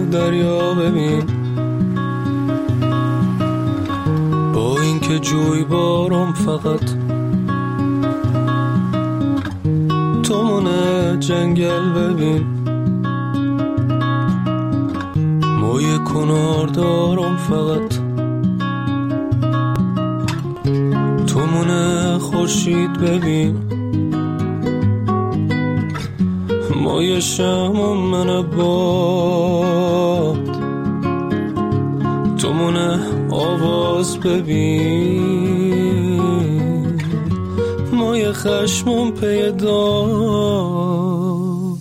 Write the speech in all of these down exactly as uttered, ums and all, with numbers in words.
دریا ببین، با این که جوی بارم فقط تو مونه جنگل ببین، موی کنار دارم فقط تو مونه خورشید ببین، موی شم من باد تو مونه آواز ببین، موی خشمم پی داد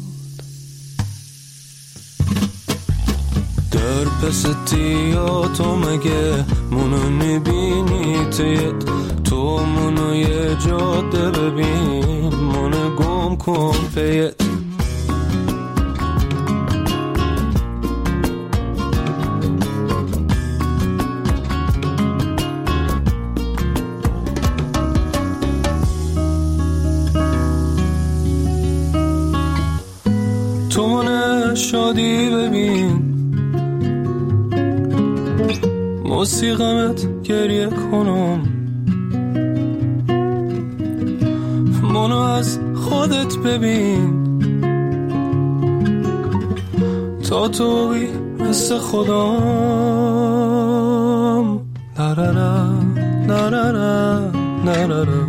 در پس تیاتو مگه منو میبینی تیت تو منو یه جاده ببین، منو گم کن پیت تو منو شادی ببین، موسیقمت گریه کنم، منو از خودت ببین تا توی مثل خودم نرارا نرارا نرارا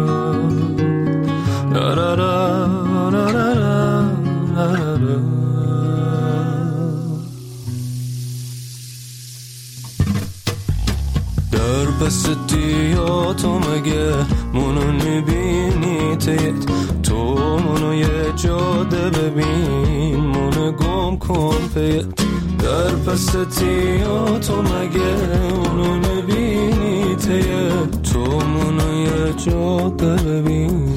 نرارا نرارا نرارا در پس دیاتو مگه منو میبینی تیت تو منو یه جاده ببین، منو گم کن پیت در پس دیاتو مگه منو میبینی تیت تو منو یه جاده ببین.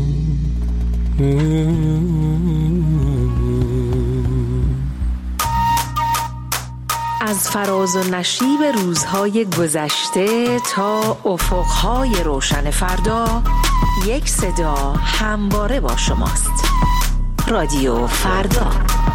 از فراز و نشیب روزهای گذشته تا افقهای روشن فردا، یک صدا همواره با شماست. رادیو فردا.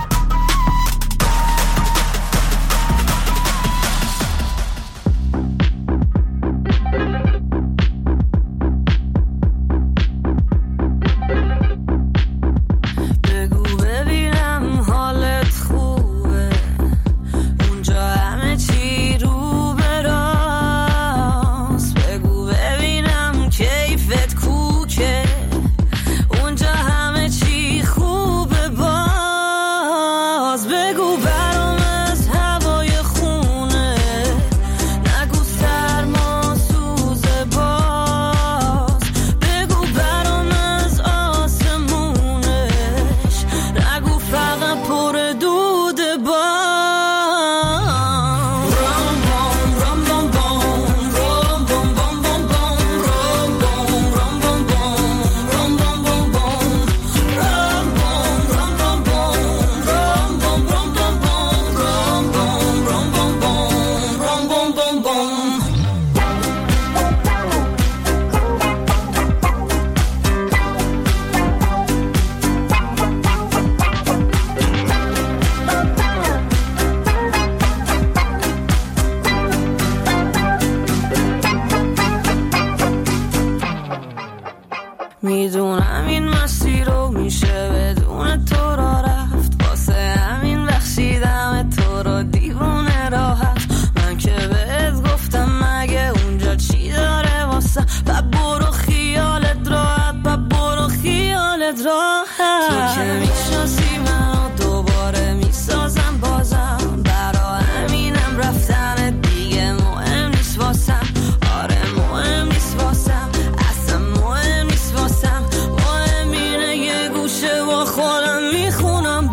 میدونم این مسیر رو میشه بدون تو را رفت، واسه همین بخشیدم تو رو دیوونه راحت. من که بهت گفتم مگه اونجا چی داره واسه، با برو خیالت راحت، با برو خیالت راحت. تو که میشناسی منو دوباره میسازم بازم، برا همینم رفتن دیگه مهم نیست واسم. آره مهم نیست واسم، اصلا مهم نیست واسم. مهم اینه یه گوشه با خودم میخونم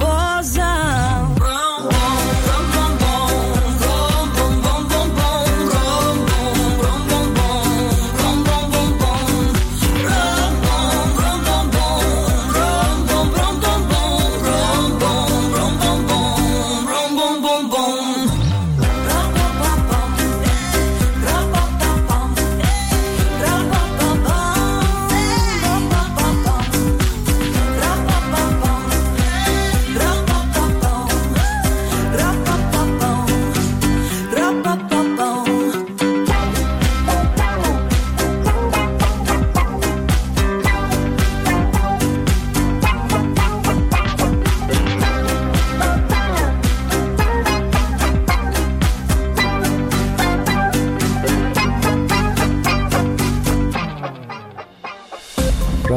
بازم.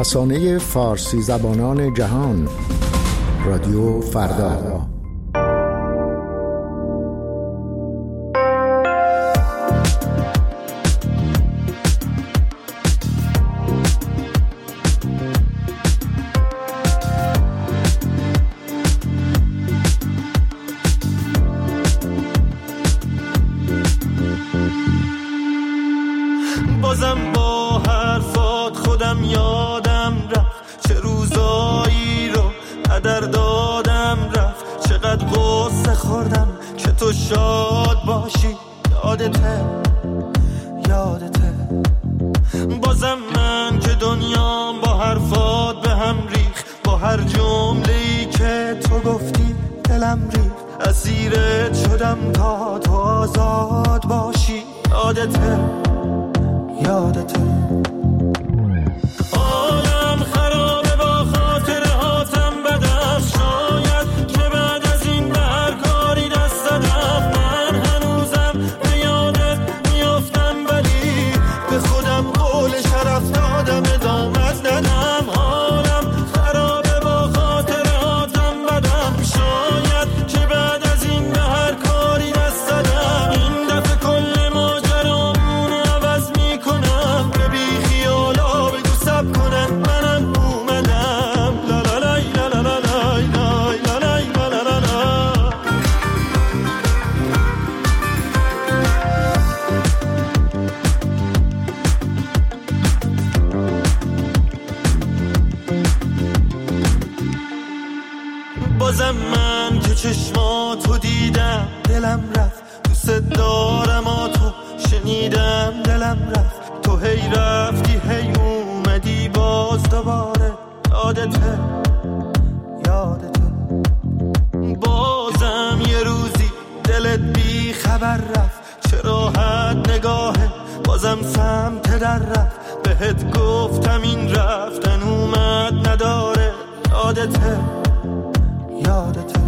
رسانه فارسی زبانان جهان، رادیو فردا. بازم با حرفات خودم یادم رفت، چه روزایی رو هدر دادم رفت، چقدر غصه خوردم که تو شاد باشی. یادته یادته بازم من که دنیام با حرفات به هم ریخ، با هر جمله‌ای که تو گفتی دلم ریخ، اسیرت شدم تا تو آزاد باشی. یادته یادته عالم خرابه با خاطره هاتم بدست، شاید که بعد از این به هر کاری دست دادم، من هنوزم به یادت میافتم ولی به خودم قول شرف دادم ادامت ندم. عالم خرابه با خاطره هاتم بدم، شاید که بعد از این به هر کاری دست دادم، این دفعه کل ماجرامون عوض میکنم، به بی خیالا بگو سب کنن منم اومدم. لا لا لای لا لا لا لای لای لا لای لا لا لا لا. بازم من که چشماتو دیدم دلم رفت، دوست دارم آتو شنیدم دلم رفت، تو هی رفتی هی اومدی باز دوباره. یادته یادته بازم یه روزی دلت بی خبر رفت، چه راحت نگاهه بازم سمت در رفت، بهت گفتم این رفتن اومد نداره. یادته یادته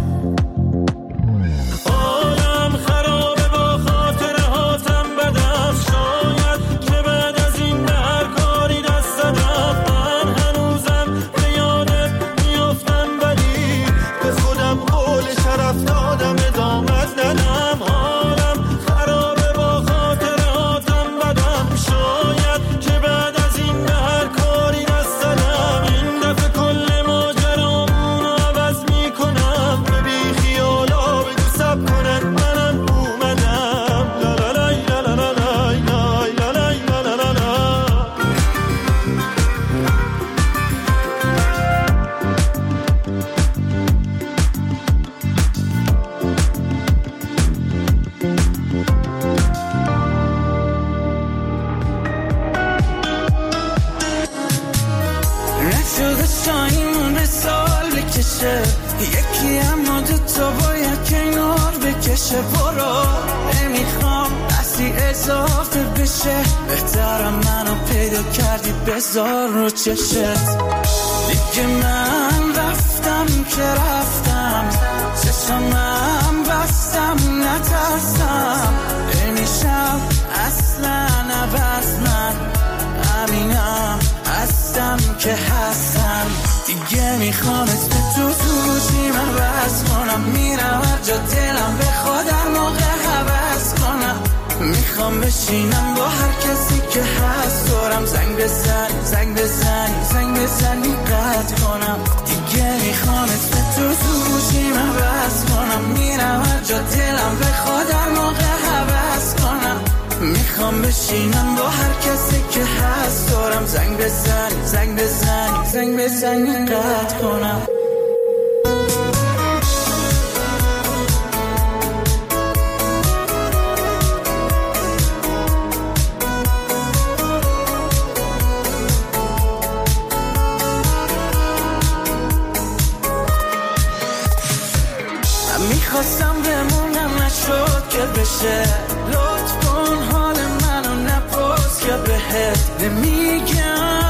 عالم خرابه با خاطره هاتم بدست، شاید که بعد از این به هر کاری دست دادم، من هنوزم به یادت میافتم ولی به خودم قول شرف دادم ادامت ندم. عالم خرابه با خاطره هاتم بدم، شاید که بعد از این به هر کاری دست دادم، این دفعه کل ماجرامون عوض میکنم، به بی خیالا بگو سب کنن منم اومدم. لا لا لای لا لا لا لای لای لا لای لا لا لا لا. نشده شاهیمون به سال بکشه، یکی اما دوتا باید کنار بکشه. برو نمیخوام اصلی اضافه بشه، بهترم منو پیدا کردی بذار رو چشت. دیگه من رفتم که رفتم، چشمم بستم نترسم، نمیشم اصلا عوض، من همینم هستم که هستم. دیگه میخوام اسم تو تو گوشیم عوض کنم، میرم هر جا دلم بخواد هر موقع حوض کنم، میخوام بشینم با هر کسی که هست دورم، زنگ بزنی زنگ بزنی زنگ بزنی قطع کنم. دیگه میخوام اسم تو تو گوشیم عوض کنم، میرم هر جا دلم بخواد هر موقع حوض کنم، میخوام بشینم با هر کسی که هست دورم، زنگ بزنی زنگ بزنی زنگ بزنی قطع کنم. میخواستم بمونم نشد که بشه، لطف کن حال منو نپرس که بهت نمیگم،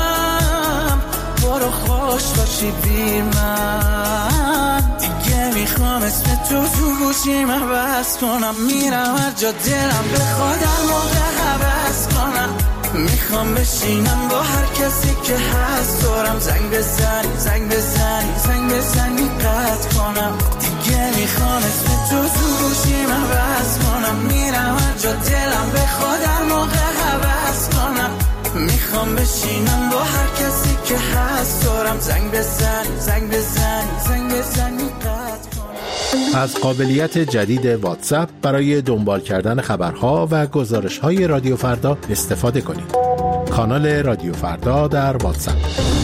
برو خوش باشی بی من. دیگه میخوام اسم تو تو گوشیم عوض کنم، میرم هر جا دلم بخواد هر موقع حوض کنم، میخوام بشینم با هر کسی که هست دورم، زنگ بزنی زنگ بزنی زنگ بزنی قطع کنم، دیگه میخوام اسم تو تو گوشی من بس کنم، میرم هر جا دلم بخواد هر موقع حوض کنم، میخوام بشینم با هر کسی که هست دورم، زنگ بزنی زنگ بزنی زنگ بزنی قطع کنم. از قابلیت جدید واتساپ برای دنبال کردن خبرها و گزارش‌های رادیو فردا استفاده کنید. کانال رادیو فردا در واتساپ.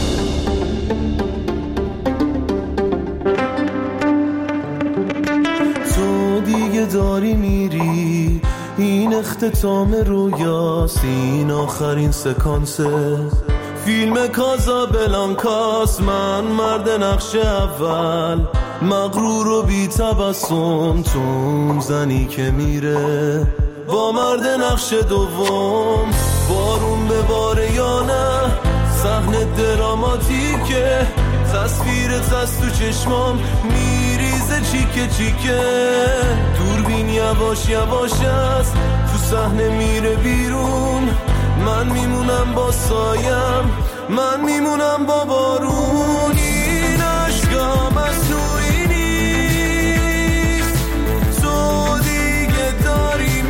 تو دیگه داری میری، این اختتام رویاست، این آخرین سکانسه فیلم کازابلانکاست. من مرد نقش اول، مغرور و بی تبسم، تو زنی که میره با مرد نقش دوم. بارون به باره یا نه، صحنه دراماتیکه، تصویرت از تو چشمام میریزه چیکه چیکه، دوربین یواش یواش است تو صحنه میره بیرون، من میمونم با سایم، من میمونم با بارون. این عشقا مصنوعی نیست، تو دیگه داری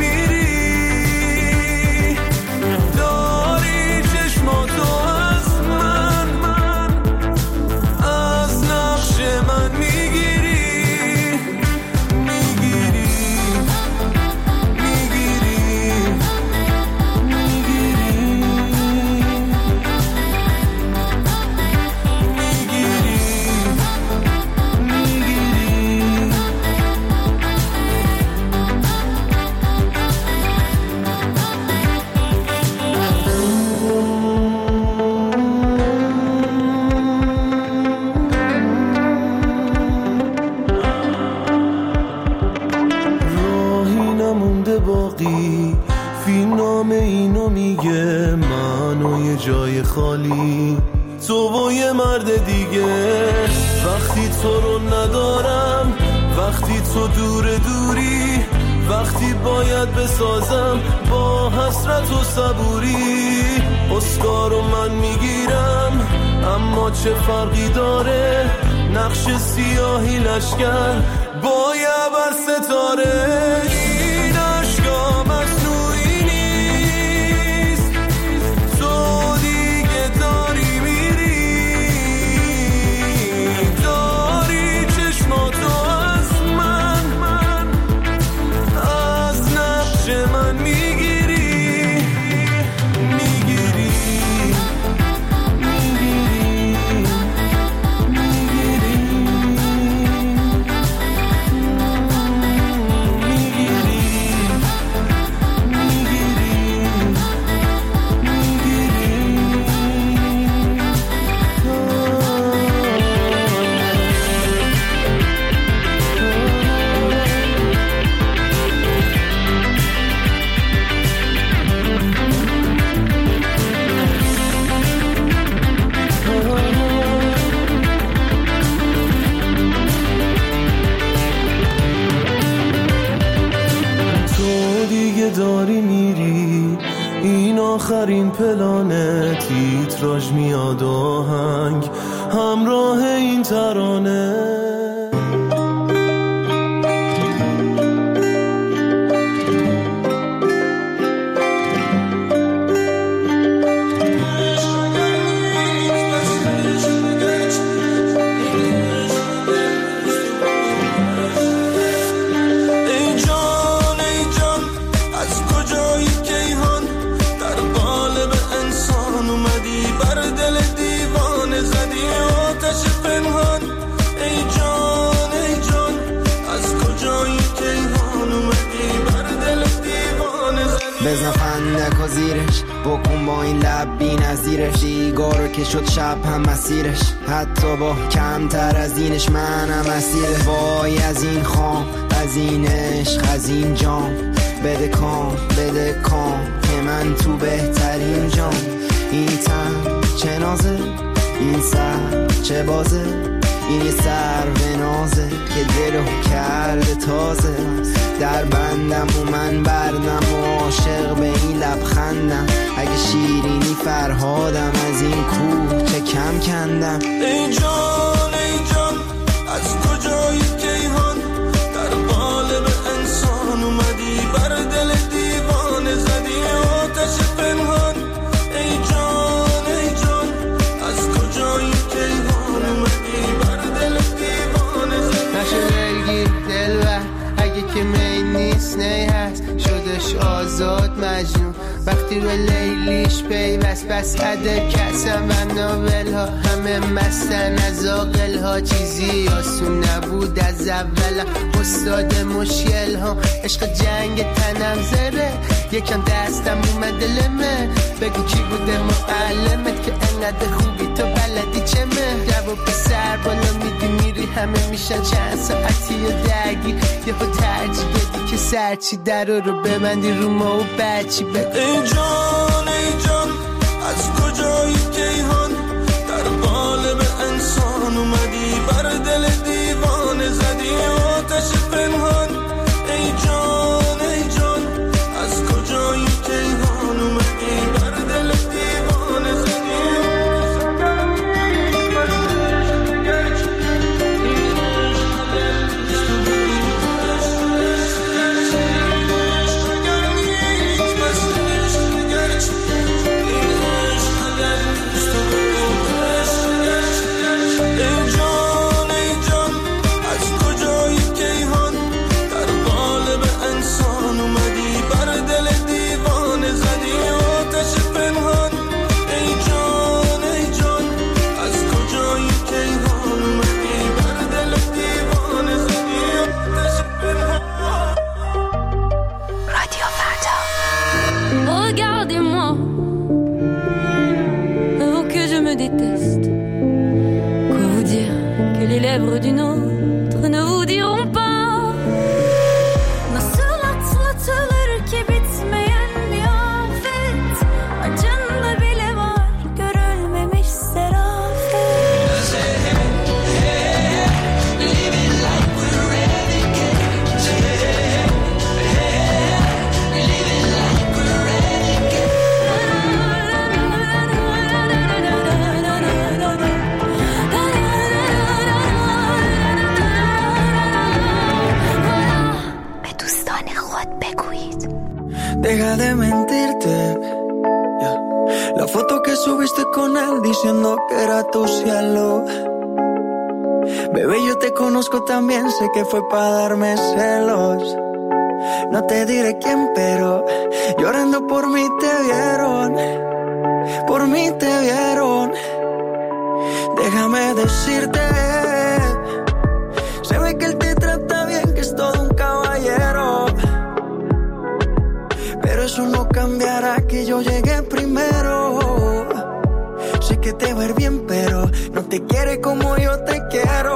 میری، داری چشماتو از من من از نقش من میگیری میگیری جای خالی، تو و یه مرد دیگه. وقتی تو رو ندارم، وقتی تو دور دوری، وقتی باید بسازم با حسرت و صبوری. اسکارو من میگیرم، اما چه فرقی داره، نقش سیاهی لشکر با یه بر ستاره. این عشقا مصنوعی نیست، تو دیگه داری میری، داری چشماتو از من من از نقش من میگیری میگیری داری میری، این آخرین پلانه، تیتراژ میاد آهنگ همراه این ترانه. بزن فندک و زیرش، بکن با این لب بی نظیرش، دیگارو که شد شب هم مسیرش، حتی با کمتر از اینش منم اسیرش. وای از این خام، از این عشق، از این جام، بده کام بده کام که من تو بهترین جام. این تن چه نازه، این سر چه بازه، این یه سر به نازه که دلو کرده تازه در بندم و من بردم و عاشق به این لبخندم اگه شیرینی فرهادم از این کوه چه کم کندم ای جان ای جان از کجایی کیهان در قالب انسان اومدی بر دل دیوانه زدی آتش پنهان ای جان ای جان از کجایی کیهان اومدی بر دل دیوانه زدی نشه دلگیر دلبر اگه که می نیست نی هست شدش آزاد مجنون وقتی به لیلیش پیوست بس عده کسم و ناول ها همه مستن از آقل ها چیزی آسون نبود از اول استاد مشکل ها عشق جنگ تنم زره یکم دستم اومد لمه بگو کی بوده معلمت که انقدر خوبی تو بلدی چمه جواب پسر بالا میدی میری همه میشن چند ساعتی و درگیر یه خود ترجیح بدی که سرچی در رو ببندی رو ما و بچی بگو ای جان ای جان از کجایی کیهان در قالب انسان اومدی بر دل دیوانه زدی آتش پنهان ای جان ای جان از کجایی کیهان اومدی بر دل دیوانه زدی d'une autre ne vous diront pas nasıl atlatılır ki bitmeyen bir afet acında bile var görülmemiş serafet living like we're renegades living like we're renegades Deja de mentirte, yeah. La foto que subiste con él diciendo que era tu cielo. Bebé, yo te conozco también, sé que fue para darme celos. No te diré quién, pero llorando por mí te vieron. Por mí te vieron. Déjame decirte, se ve que él te trata bien, que es todo un caballero. Pero eso no cambiará que yo llegué primero. Sé que te va a ir bien, pero no te quiere como yo te quiero.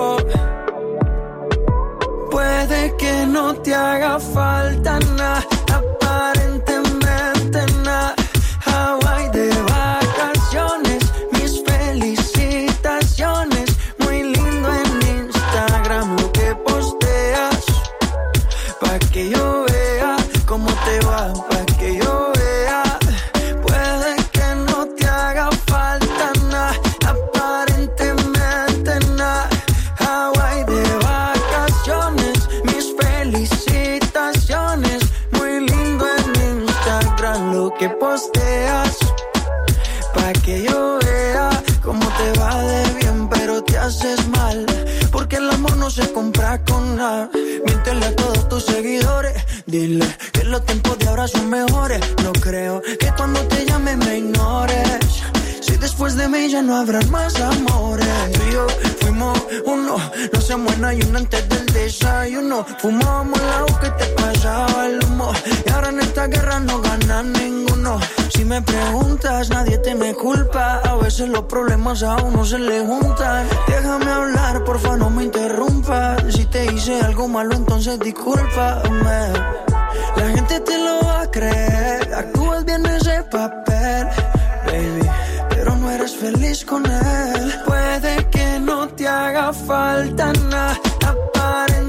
Puede que no te haga falta nada, aparentemente nada. Hawaii de vacaciones, mis felicitaciones. Muy lindo en Instagram lo que posteas, pa' que yo vea cómo te va. Que yo vea, puede que no te haga falta nada, aparentemente nada. Hawaii de vacaciones, mis felicitaciones. Muy lindo en Instagram lo que posteas, pa' que yo vea cómo te va de bien, pero te haces mal, porque el amor no se compra con nada. Miéntele a todos tus seguidores, dile que los tiempos de ahora son mejores. No creo que cuando te llame me ignores. Si después de mí ya no habrán más amores. Tú y yo fuimos uno, no se muera y uno antes del desayuno. Fumábamos el agua que te pasaba el humo, y ahora en esta guerra no gana ninguno. Si me preguntas, nadie te me culpa. A veces los problemas a uno se le juntan. Déjame hablar, porfa, no me interrumpas. Si te hice algo malo, entonces discúlpame. La gente te lo va a creer, actúas bien ese papel, baby, pero no eres feliz con él. Puede que no te haga falta nada, aparentemente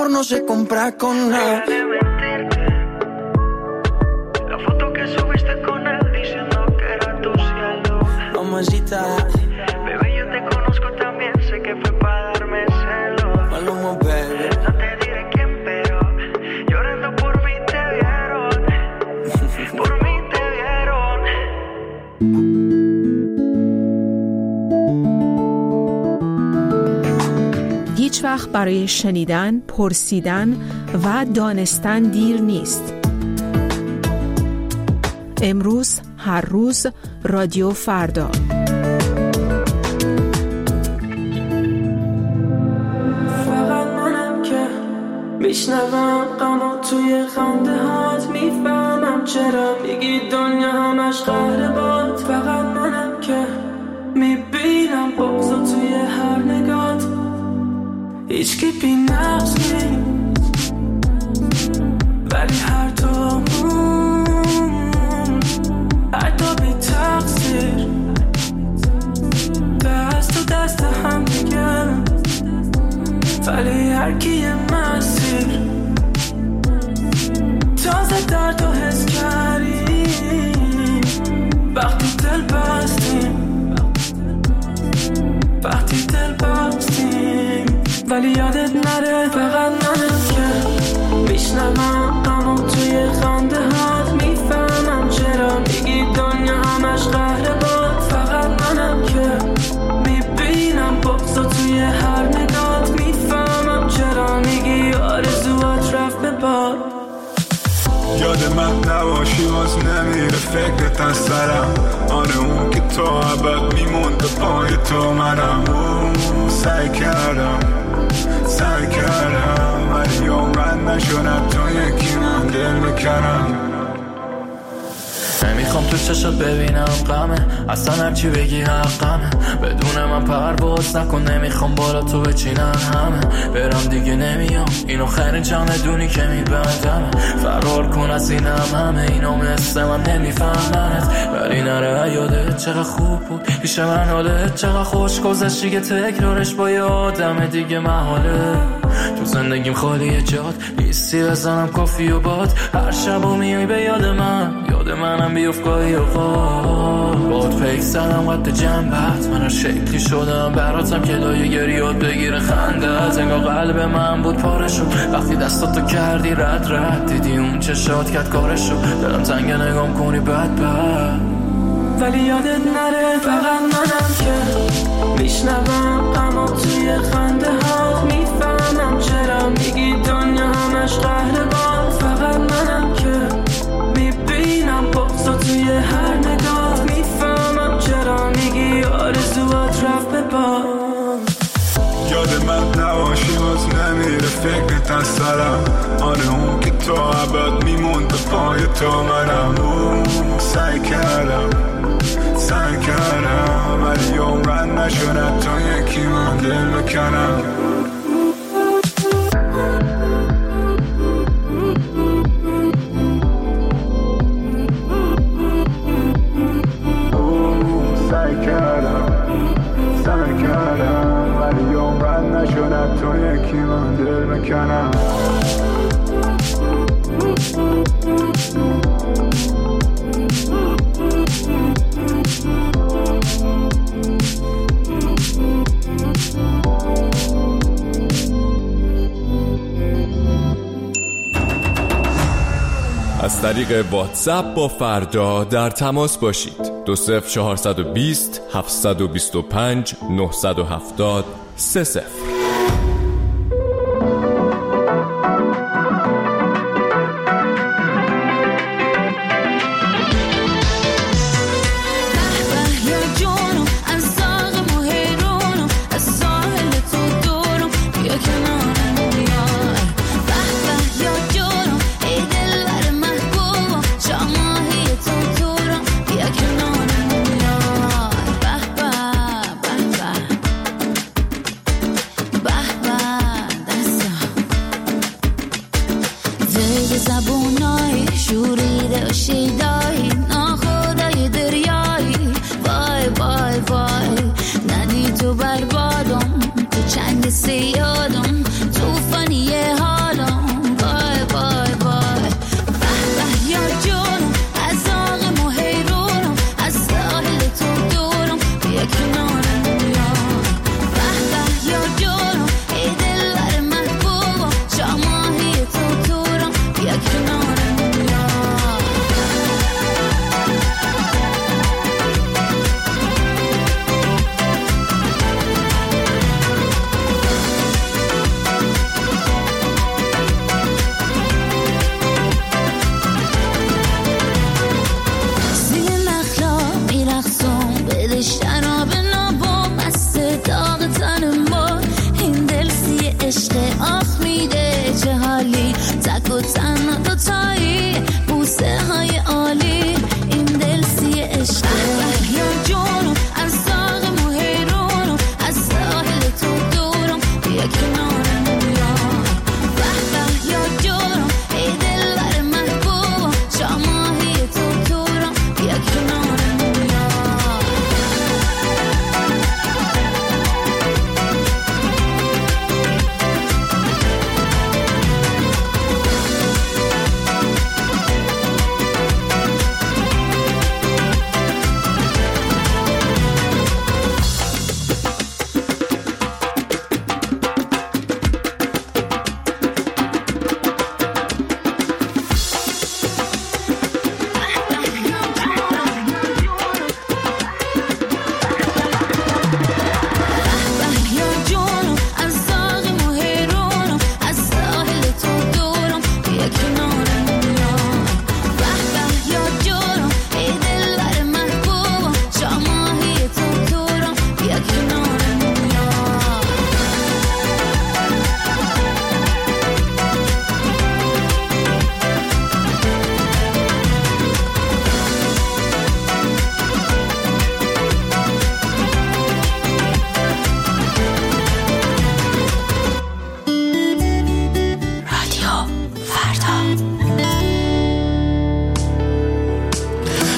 amor no se compra con nada. La foto que subiste con él diciendo que era tu cielo. Mamacita, bebé, yo te conozco también, sé que fue para darme celos. Maluma, baby. No te diré quién, pero llorando por mí te vieron. Por mí te vieron. هیچ وقت برای شنیدن، پرسیدن و دانستن دیر نیست. امروز، هر روز، رادیو فردا. فقط منم که میشنوم غمو توی خنده هات، میفهمم چرا میگی دنیا همش قهر باد. فقط منم که میبینم بغضو توی هر نگات، هیچ کی بی نقص نیست ولی هر دومون حتی بی تقصیر دست و دست هم دیگه، ولی هر کی یه مسیر. تازه درد و حس کردیم وقتی دل بستیم، وقتی دل بستیم. ولی یادت نره فقط منم که میشنوم غمو توی خنده هات، میفهمم چرا میگی دنیا همش قهر باد. فقط منم که میبینم بغضو توی هر نگات، میفهمم چرا میگی آرزوات رفت به باد. یاد من نباشی باز نمیره فکرت از سرم، آره اون که تو ابد میموند پای تو منم. سعی کردم سعی کردم ولی عمرن نشدم تو یکی من دل بکنم. نمیخوام تو چشات ببینم غمه، اصلا هرچی بگی حقمه. بدون من پرواز نکن، نمیخوام بالا تو بچینن همه. برم دیگه نمیام، اینو خیرین چمدونی که میبندم. فرار کن از اینم همه، اینو مثل من نمیفهمنت. ولی نره یادت چقدر خوب بود پیش من، حالت چقدر خوش گذشت دیگه تکرارش با یه آدم دیگه محاله. تو زندگیم خالیه جات نیستی، بزنم کافی و باد. هر شب و میای به یاد من، یاد منم بیفت گاهی اوقات. باد پیک زدم قد جنبت، من هر شکلی شدم براتم که لایه گریات بگیره خندت. انگار قلب من بود پاره شد وقتی دستاتو کردی رد رد، دیدی اون چشات کرد کارشو، دلم تنگه نگام کنی بد بد. ولی یادت نره فقط منم که میشنوم غمو توی خنده هات، میفهمم چرا میگی دنیا همش قهر باد. فقط منم که میبینم بغضو توی هر نگاه، میفهمم چرا میگی آرزوات رفت به باد. یاد من نباشی باز نمیره فکرت از سرم، آره اون که تو ابد میموند پای تو منم. سعی کردم سعی کردم ولی عمرن نشدم تو یکی من دل بکنم. سعی کردم سعی کردم ولی عمرن نشدم تو یکی من دل بکنم. از طریق واتساپ با فردا در تماس باشید. دو صفر چهارصد و بیست هفتصد و بیست و پنج نهصد و هفتاد سه صفر.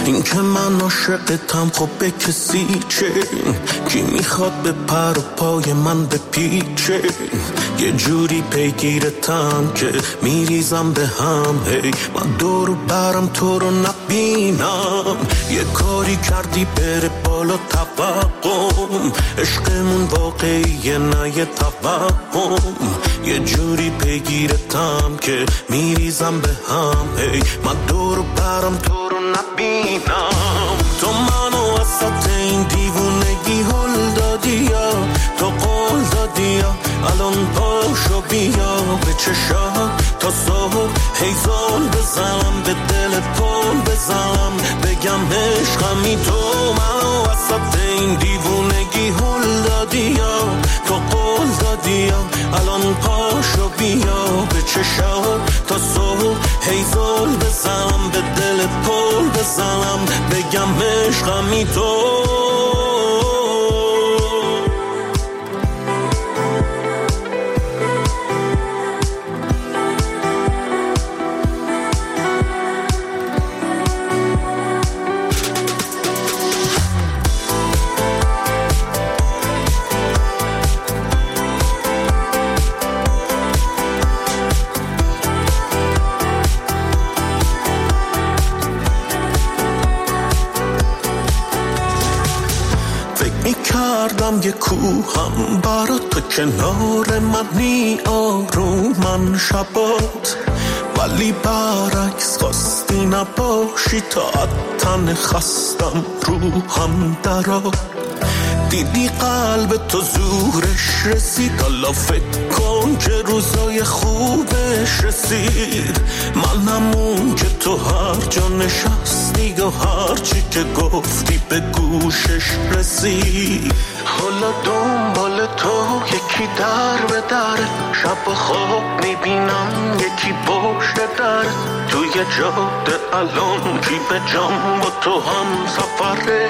این که من عاشقتم خب به کسی چه؟ کی میخواد به پر و پای من بپیچه؟ یه جوری پیگیرتم که میریزم به هم. هی من دور و برم تو رو نبینم. یه کاری کردی بره بالا توقم. عشقمون واقعیه نه یه توهم. یه جوری پیگیرتم که میریزم به هم. هی من دور و برم تو رو نبینم. تو منو وسط این دیوونگی هل دادی یا تو قول دادی یا الان پاشو بیا به چشات تا صبح هیزال بزنم به دل پل بزنم بگم عشقمی. تو منو وسط این دیوونگی هل دادی یا تو قول دادی یا الان پاشو بیا به چشات تا صبح هیزال بزنم به دل پل بزنم بگم عشقمی. تو کردم یه کوهم برا تو کنار منی آرومن شبات، ولی برعکس خواستی نباشی تا تن خستم روحم درات. دیدی قلب تو زورش رسید، حالا فکر کن که روزای خوبش رسید. منم اون که تو هر جا نشستی و هر چی که گفتی به گوشش رسید. حالا دنبال تو یکی در به در، شب و خواب میبینم یکی پشت در. توی جاده الان کی به جام با تو هم سفره.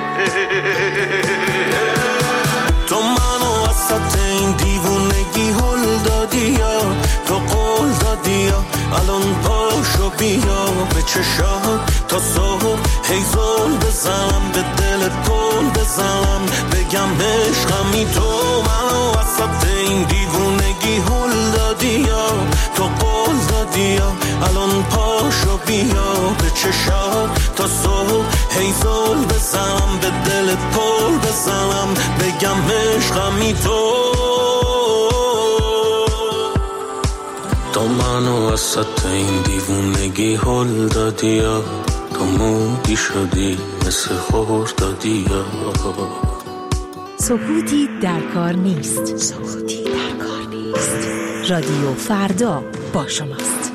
تو منو وسط این دیوونگی هل دادی یا تو قول دادی یا الان پاشو بیا به چشات تا صبح هیزول بزنم به دل پل بزنم بگم عشقمی. تو منو وسط این دیوونگی هل دادی یا تو قول دادی یا الان پاشو بیا به چشات تا صبح هیزول بزنم به دل پل بزنم بگم عشقمی. تو تو منو وسط این دیوونگی هل دادی یا تو مودی شدی مثل خور دادی یا. سکوتی در کار نیست. سکوتی در کار نیست. رادیو فردا با شماست.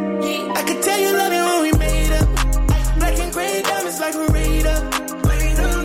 Black and gray diamonds like a radar.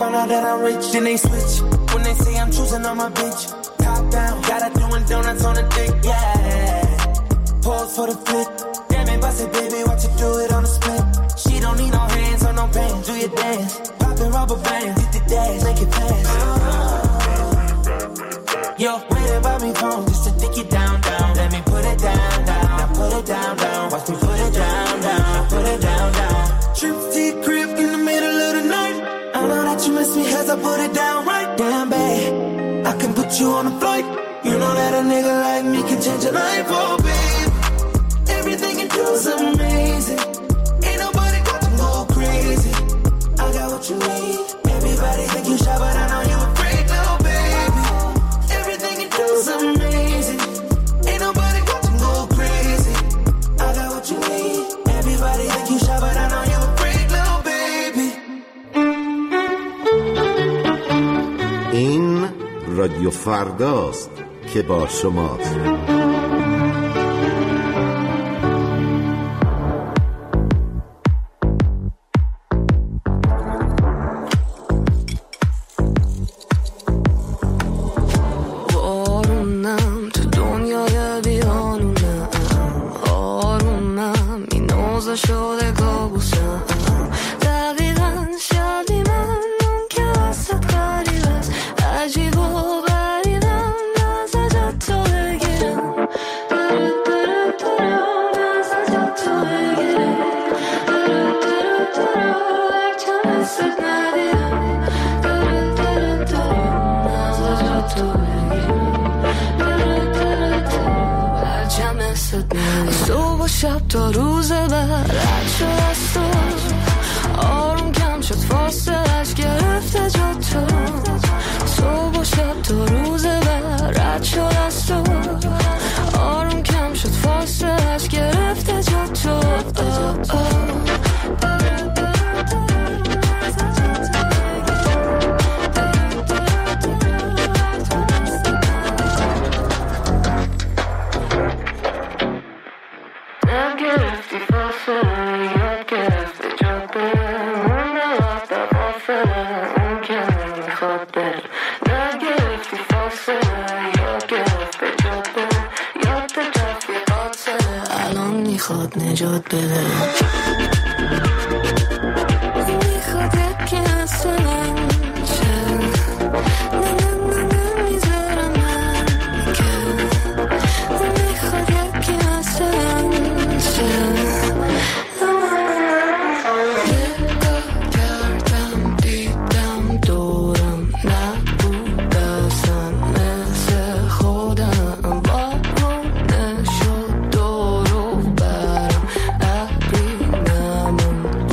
find out that I'm rich, then they switch. When they say I'm choosing on my bitch, top down, got her doing donuts on the dick, yeah. Pause for the flick, damn it, bust it, baby, watch you do it on the split. She don't need no hands or no pants, do your dance, poppin' rubber bands, hit the dash, make it pass. Yo, wait about me phone, just to think it down, down. Let me put it down, down, now put it down, down. Watch me put it down, down, now put it down, down. Trip to your crib in the middle of the night. I know that you miss me as I put it down right. Damn, babe, I can put you on a flight. You know that a nigga like me can change your life, oh, babe. Everything you do is amazing. Ain't nobody got to go crazy. I got what you need. Everybody think you shy, but I know you a freak, little baby. Everything you do is amazing. Ain't nobody got to go crazy. I got what you need. Everybody think you shy, but I know you a freak, little baby. این رادیو فرداست که با شماست. صبح و شب تا روز بعد رد شد از تو آروم کم شد فاصلش گرفته جا تو صبح و شب تا روز بعد رد شد از تو آروم کم شد فاصلش گرفته جا تو میخواد نجات بده میخواد یکی مثل من شه نه نه نه نمیذارم من که میخواد یکی مثل من شه نگاه کردم دیدم دورم نبود اصلا مثل خودم بارونه شد دورو برم ابری نمون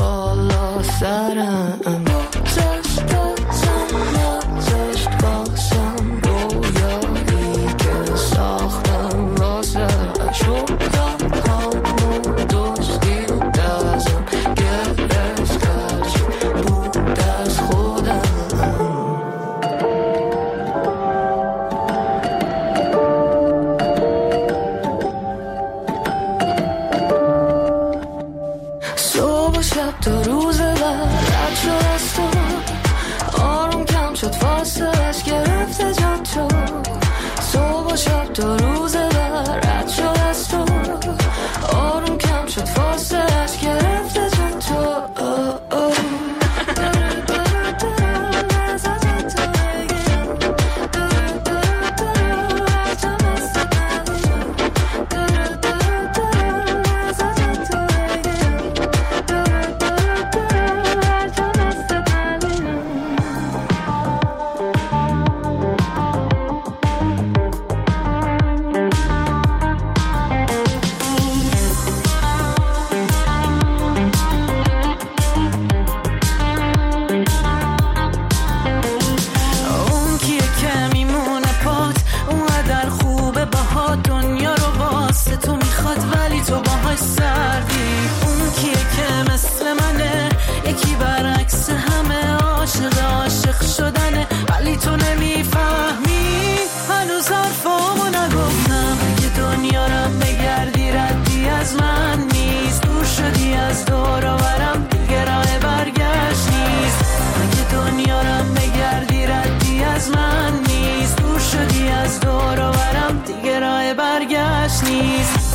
نیست.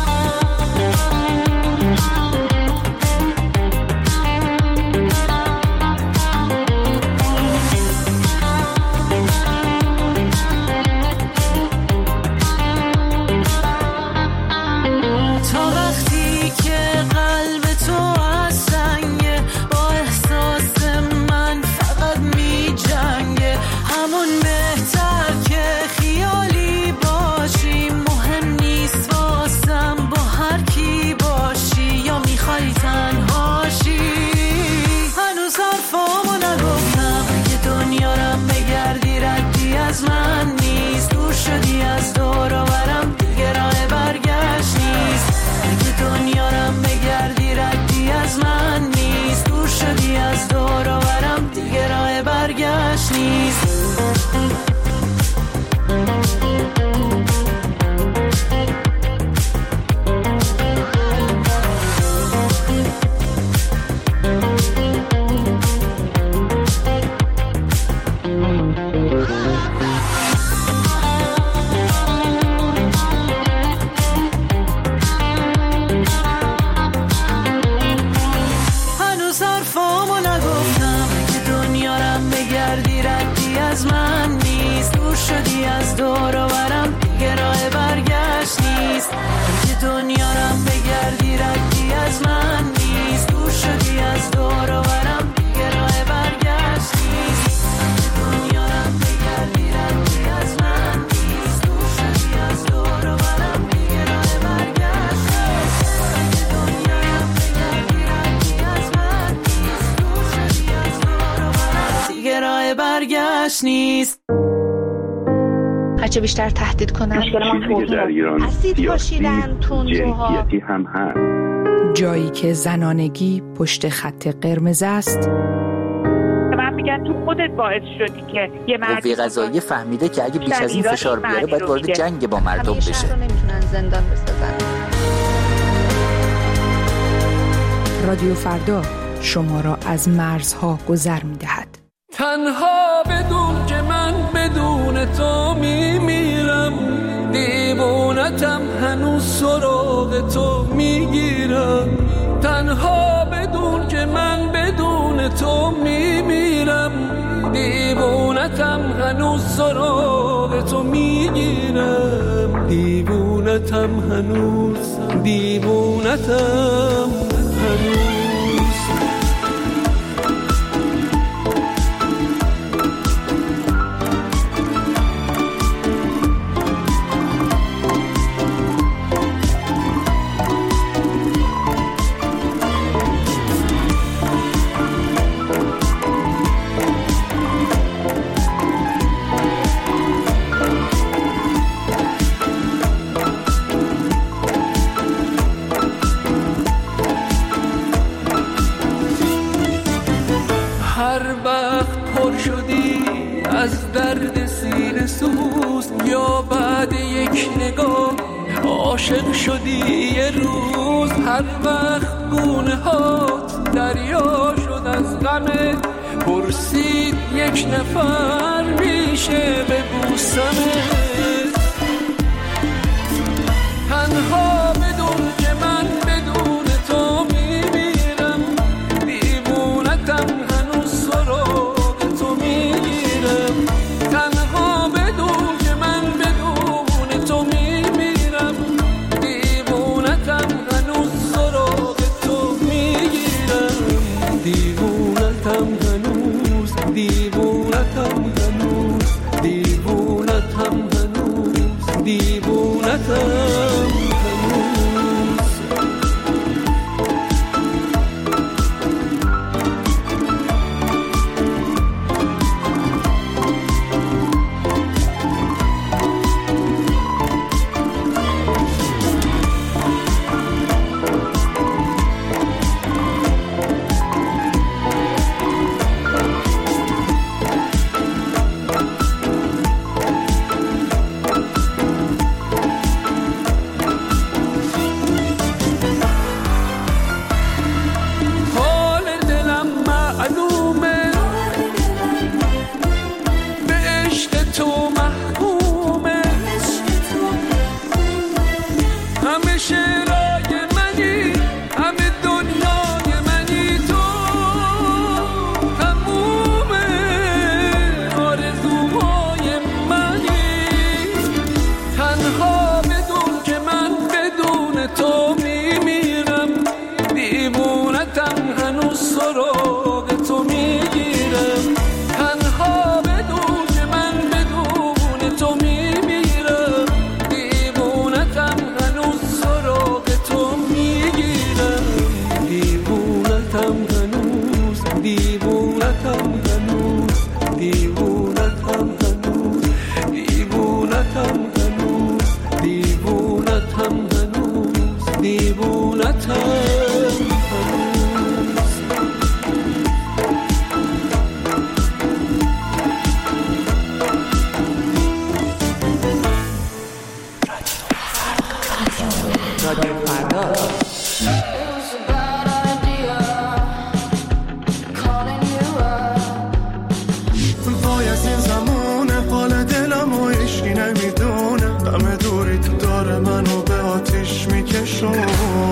نیست. هرچه بیشتر تهدید کنن اسید پاشیدن تندروها هم هست. جایی که زنانگی پشت خط قرمز است. من میگن تو خودت باعث شدی که یه مرد قوه قضاییه فهمیده که اگه بیش از این فشار بیاره باید وارد جنگ با مردم بشه. همیشه نمیتونن زندان بسازن. رادیو فردا شما را از مرزها گذر میدهد. تنها بدون که من بدون تو میمیرم، دیوونتم هنوز سراغ تو میگیرم. تنها بدون که من بدون تو میمیرم، دیوونتم هنوز سراغ تو میگیرم. دیوونتم هنوز دیوونتم هنوز. از درد سینه سوز یا بعد یک نگاه عاشق شدی یه روز. هر وقت گونه هات دریا شد از غمت، پرسید یک نفر میشه ببوسمت. تنها بدون که من بدون تو میمیرم، دیوونتم هنوز سراغ تو میگیرم. تنها بدون که من بدون تو میمیرم، دیوونتم هنوز سراغ تو میگیرم. دیوونتم هنوز دیوونتم هنوز دیوونتم رادیو فردا. وای از این زمونه حال دلم و هیچکی نمیدونه، همه دوری تو داره منو به آتیش میکشونه.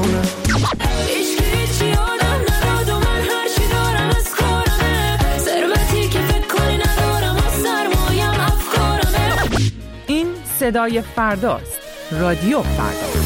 صدای فرداست. رادیو فردا.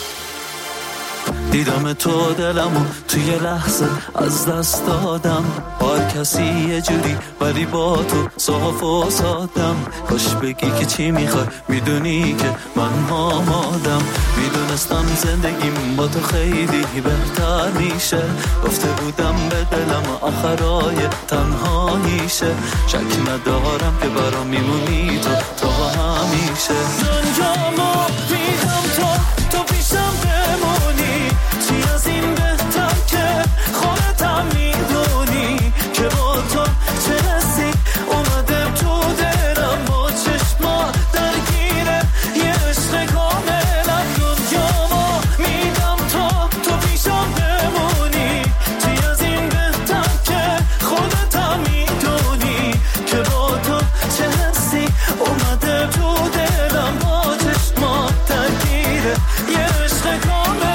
دیدم تو دلمو توی لحظه از دست دادم، هر کسی یه جوری ولی با تو صاف و سادم. خوش بگی که چی میخوای، میدونی که من آمادم. میدونستم زندگیم با تو خیلی بهتر میشه، گفته بودم به دلم آخرای تنهاییشه. شک ندارم که برام میمونی تو تا همیشه. دنیامو میدم تو تو پیشم بمونی، چی از این بهتر که خودتم میدونی که با تو چه حسی اومده تو دلم، با چشما درگیره یه عشق کاملم. دنیامو میدم تو تو پیشم بمونی، چی از این بهتر که خودتم میدونی که با تو چه حسی اومده تو دلم، با چشما درگیره یه عشق کاملم.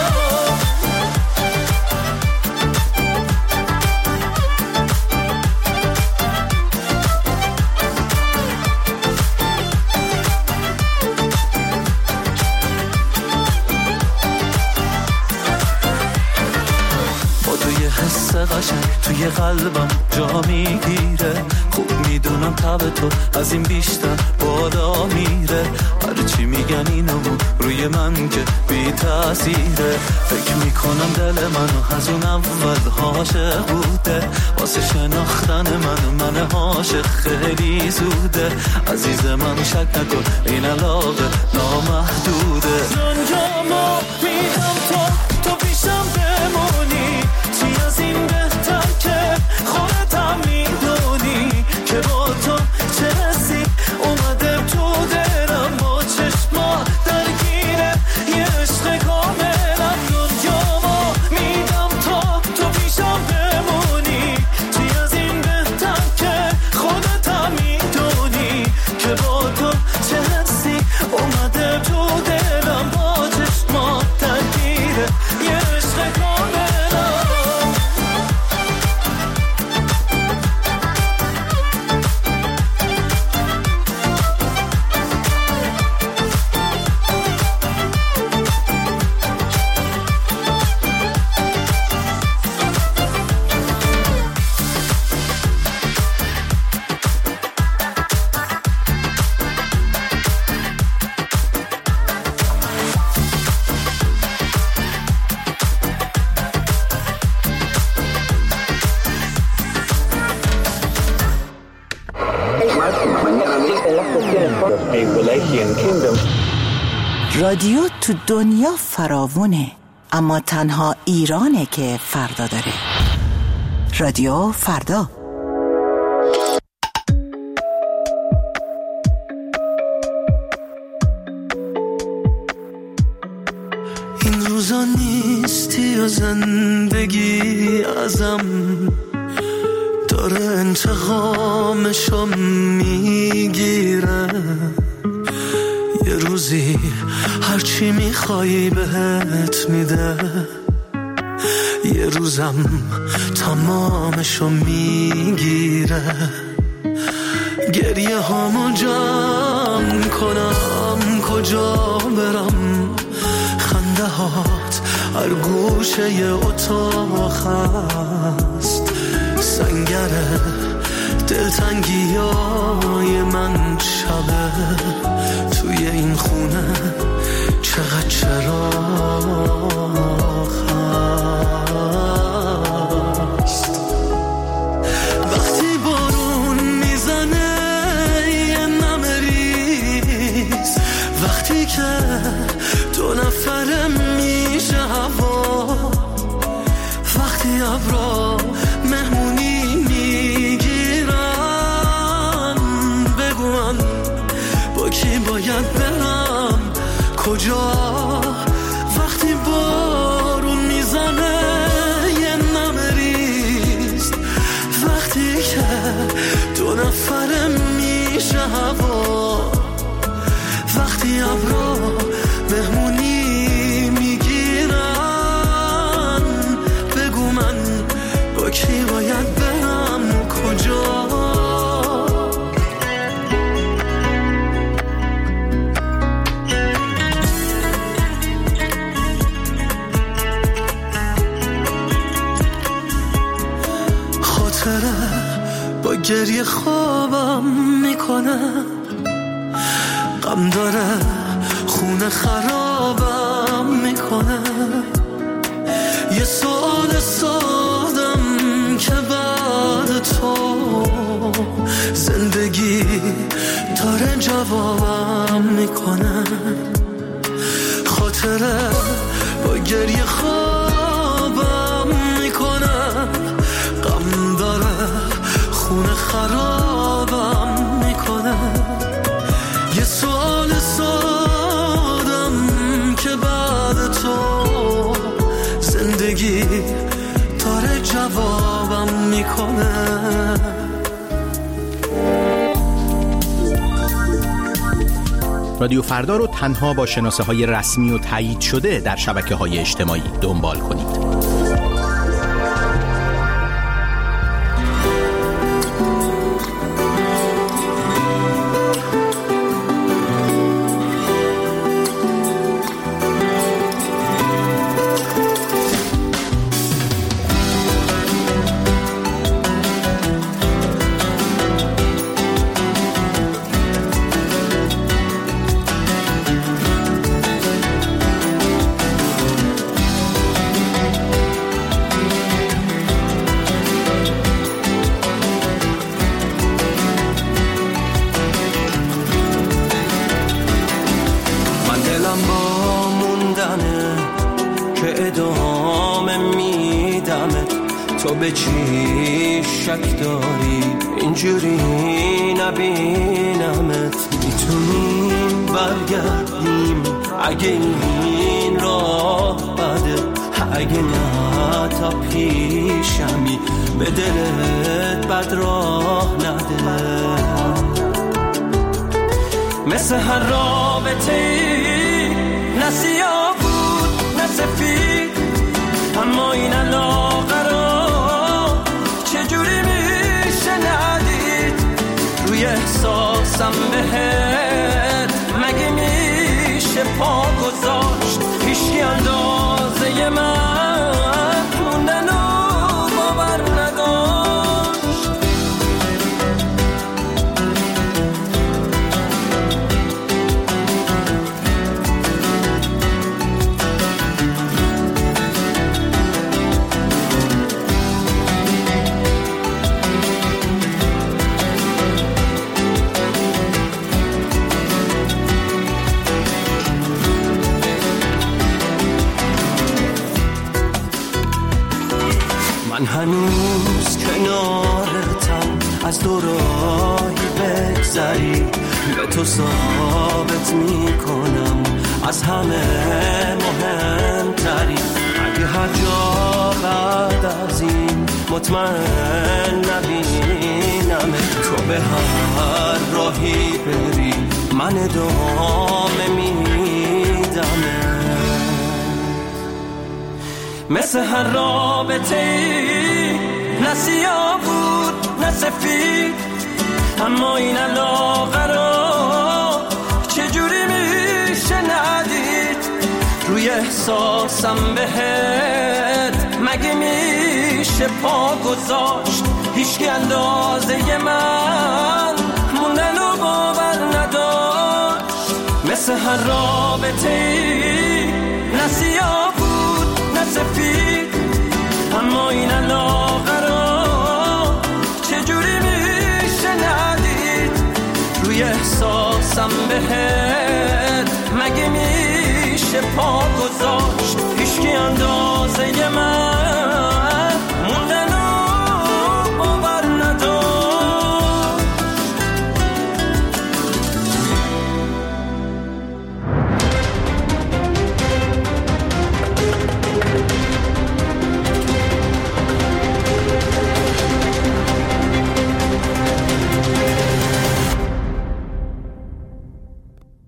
حس قشنگ توی قلبم جا میگیره، خوب میدونم تب تو از این بیشتر بالا میره. هر چی میگن اینو روی من که بی تأثیره، فکر میکنم دل منو از اون اول عاشق بوده. واسه شناختن من من عاشق خیلی زوده. عزیز من شک نکن این علاقه نامحدوده. دنیامو میدم تو تو پیشم بمونی، چی از این بهتر که خودتم میدونی که با تو چه حسی اومده تو دلم، با چشما درگیره یه عشق کاملم. دنیامو میدم تو تو پیشم بمونی، چی از این بهتر که خودتم میدونی که با تو چه حسی اومده تو دلم، با چشما درگیره یه عشق کاملم. رادیو تو دنیا فراوونه، اما تنها ایرانه که فردا داره. رادیو فردا. این روزا نیستی و زندگی ازم داره انتقامشو میگیره. یه روزی هرچی میخوایی بهت میده، یه روزم تمامشو میگیره. گریه هامو جمع کنم کجا برم، خنده هات هر گوشه ی اتاق هست. سنگره دلتنگی های من شبه توی این خونه چقدر چراغ هست. وقتی بارون میزنه یه نمه ریز، وقتی که دو نفره میشه هوا، وقتی ابرا مهمونی میگیرن، بگو من با کی باید برم کجا. وقتی ابرا مهمونی میگیرن بگو من با کی باید برم کجا. خاطره با گریه خوابم میکنه، غم داره خونه خرابم میکنه. یه سوال سادم که بعد تو زندگی داره جوابم میکنه. خاطره با گریه خوابم میکنه، غم داره خونه خرابم میکنه. یه سوال سادم که بعد تو زندگی داره جوابم میکنه. رادیو فردا رو تنها با شناسه های رسمی و تایید شده در شبکه های اجتماعی دنبال کنید. تو به چی شک داری اینجوری نبینمت؟ میتونیم برگردیم اگه این راه بده، اگه نه تا پیشمی به دلت بد راه نده. مثل هر رابطه ای نه سیاه بود نه سفید، اما این علاقه را چجوری میشه ندید؟ روی احساسم بهت مگه میشه پا گذاشت؟ هیچکی اندازه من موندن و باور نداشت. من هنوز کنارتم، از دوراهی بگذری به تو ثابت میکنم از همه مهمتری. اگه هر جا بعد از این مطمئن نبینم تو به هر راهی بری من ادامه میدم. مثل هر رابطه ای نه سیاه بود نه سفید، اما این علاقه را چجوری میشه ندید؟ روی احساسم بهت مگه میشه پا گذاشت؟ هیچکی اندازه من موندن و باور نداشت. مثل هر رابطه ای نه سیاه بود نه سفید، اما این علاقه را چجوری میشه ندید؟ روی احساسم بهت مگه میشه پا گذاشت؟ هیچکی اندازه من